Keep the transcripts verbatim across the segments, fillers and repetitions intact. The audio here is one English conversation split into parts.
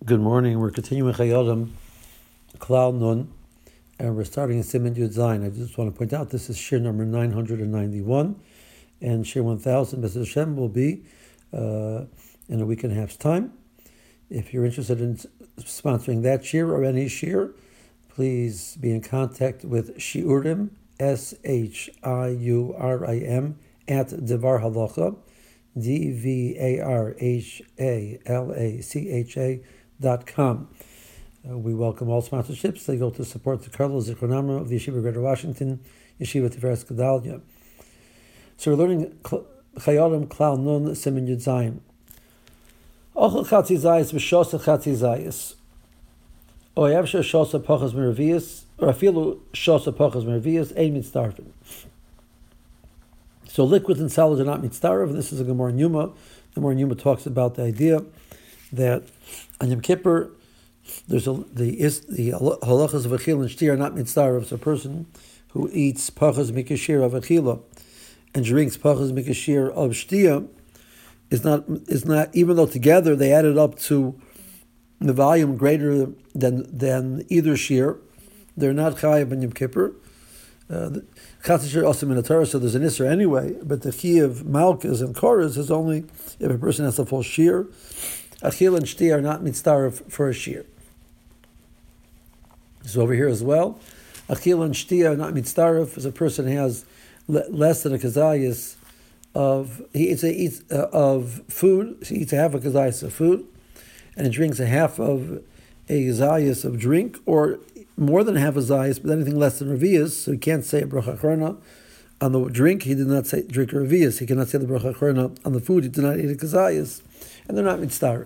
Good morning. We're continuing Chayodim, Klal Nun, and we're starting in Siman Yud Zayin. I just want to point out this is Shir number nine hundred ninety-one, and Shir one thousand, B'ez Hashem, will be uh, in a week and a half's time. If you're interested in sponsoring that Shir or any Shir, please be in contact with Shiurim, S H I U R I M, at Devar Halacha, D V A R H A L A C H A dot com. Uh, we welcome all sponsorships. They go to support the Karlo Zichronama of the Yeshiva Greater Washington, Yeshiva Tiferes Gedalia. So we're learning Chayodim Klal Nun Siman Yud Zayin. Ochel Chatzi Zayis v'Shosa Chatzi Zayis. Oyav Sheh Shosa Pachas Meravias, or Afilu Shosa Pachas Meravias, Ein Mitzdarfin. So liquids and solids are not mitzdarf, and this is a Gemara in Yuma. The Gemara in Yuma talks about the idea that on Yom Kippur, there's a, the is the halachas of achila and shtia are not mitzdarf. It's a person who eats pachas mikashir of achila and drinks pachas mikashir of shtia is not is not even though together they added up to the volume greater than than either shir, they're not chayav on Yom Kippur. Uh, Chatzishir also in the Torah, so there's an Isser anyway, but the Chi of Malkas and Koras is only if a person has a full shear. Achil and Shti are not mitzdarf for a shear. So over here as well, Achil and Shti are not mitzdarf as a person has le- less than a kazayas of he eats, a, eats uh, of food. He eats a half a kazayas of food, and he drinks a half of a kazayas of drink, or more than half a zayis, but anything less than revias, so he can't say a bracha achrona on the drink. He did not say drink a revias. He cannot say the bracha achrona on the food. He did not eat a kazayis, and they're not mitzdarf.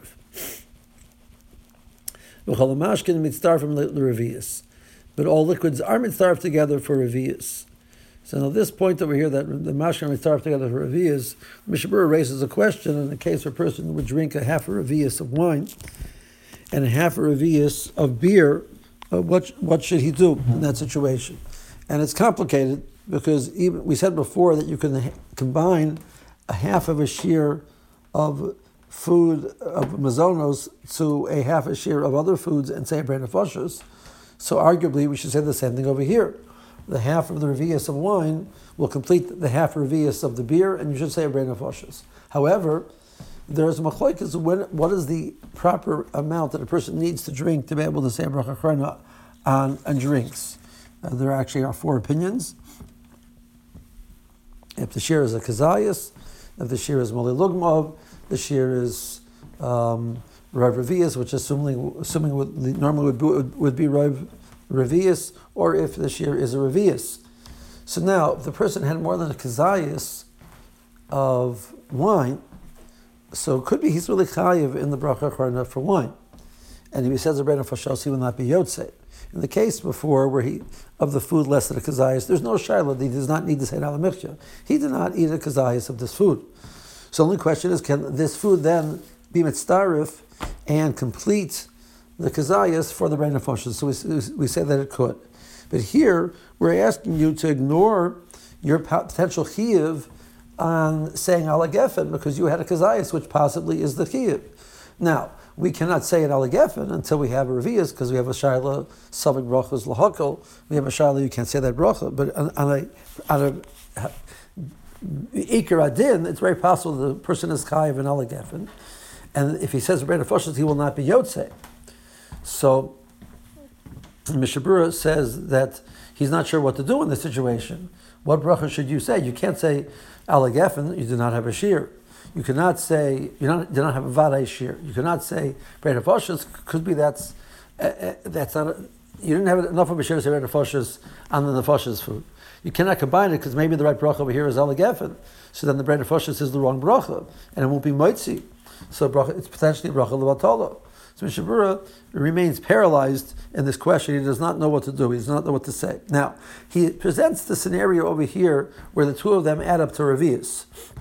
V'chalamashkin mitzdarf from the revias, but all liquids are mitzdarf together for revias. So now this point over here that the mashkin mitzdarf together for revias, Mishnah Berurah raises a question in the case where a person would drink a half a revias of wine and a half a revias of beer. Uh, what what should he do in that situation? And it's complicated because even we said before that you can ha- combine a half of a shear of food of mazonos to a half a shear of other foods and say a brand of nefashos. So arguably we should say the same thing over here. The half of the revius of wine will complete the half revius of the beer, and you should say a brand of nefashos. However, there's a machlokes when what is the proper amount that a person needs to drink to be able to say a bracha achrona on, on drinks. Uh, there actually are four opinions. If the shear is a kazayas, if the shear is moli lugmov, the shear is um, rav revius, which assuming assuming would, normally would be, would, would be rav revius, or if the shear is a revius. So now, if the person had more than a kazayas of wine, so it could be he's really chayiv in the bracha achrona for wine, and if he says a brand of nefashos, he will not be yotzei. In the case before where he of the food less than a kazayas, there's no shayla. He does not need to say al-michya. He did not eat a kazayas of this food. So the only question is, can this food then be mitzdarif and complete the kazayas for the brand of nefashos? So we we say that it could, but here we're asking you to ignore your potential chiyuv on saying ala gefen because you had a kazayas, which possibly is the chiyuv. Now, we cannot say it ala gefen until we have a revias because we have a shayla savik brachas lahakol. We have a shayla you can't say that bracha, but on, on a on a ikar adin, it's very possible the person is chayiv in ala gefen, and if he says brand of nefashos, he will not be yotzei. So Mishnah Berurah says that he's not sure what to do in this situation. What bracha should you say? You can't say ala gefen, you do not have a shear. You cannot say, you not, do not have a vadai shear. You cannot say brand of nefashos, could be that's, uh, uh, that's not, a, you didn't have enough of a shear to say brand of nefashos on the nefashos food. You cannot combine it because maybe the right bracha over here is ala gefen. So then the brand of nefashos is the wrong bracha, and it won't be moitzi. So bracha, it's potentially bracha levatolo. So Mishnah Berurah remains paralyzed in this question. He does not know what to do. He does not know what to say. Now, he presents the scenario over here where the two of them add up to revius.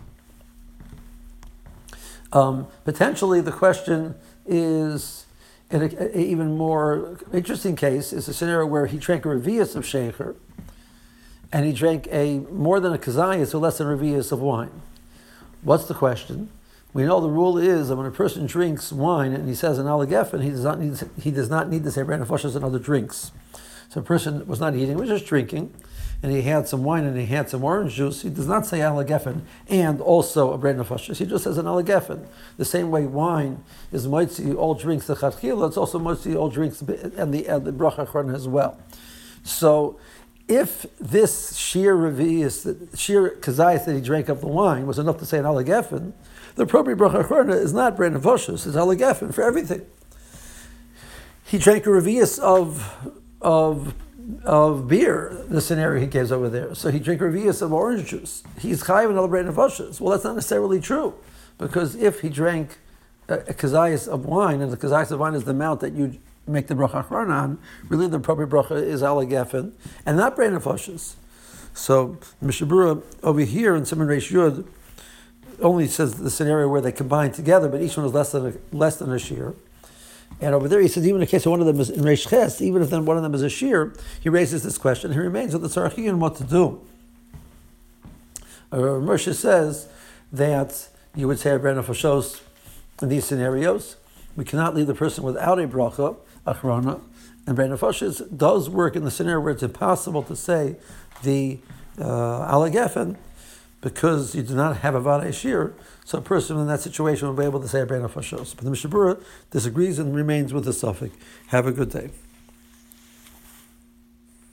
Um, potentially, the question is, in an even more interesting case, is a scenario where he drank a revius of shecher, and he drank a more than a kazayas or less than a revius of wine. What's the question? we know the rule is that when a person drinks wine and he says an alagefen, he does not need he does not need to say brand nefashos and other drinks. So a person was not eating, he was just drinking, and he had some wine and he had some orange juice. He does not say alagefen and also a brand nefashos. He just says an alagefen. The same way wine is moitzi all drinks the chatchila, it's also moitzi all drinks and the and the bracha achrona as well. So if this sheer revius, sheer kazayas that he drank of the wine was enough to say an alagefen, the appropriate bracha achrona is not brand nefashos, it's alagefen for everything. He drank a revius of of of beer, the scenario he gives over there. So he drank a revius of orange juice. He's chayiv another brand nefashos. Well, that's not necessarily true, because if he drank a, a kazayas of wine, and the kazayas of wine is the amount that you make the bracha achrona on, really the appropriate bracha is alagefen and not brand nefashos. So Mishnah Berurah over here in Siman Reish Yud only says the scenario where they combine together, but each one is less than a, less than a shear. And over there he says even in the case of one of them is in Reish Ches, even if then one of them is a shear, he raises this question. He remains with the tzarachin and what to do. Uh, Moshe says that you would say a brand nefashos in these scenarios. We cannot leave the person without a bracha achrona, and brand nefashos does work in the scenario where it's impossible to say the uh, alagefen, because you do not have a vada shir, so a person in that situation will be able to say a brand nefashos. But the Mishnah Berurah disagrees and remains with the suffix. Have a good day.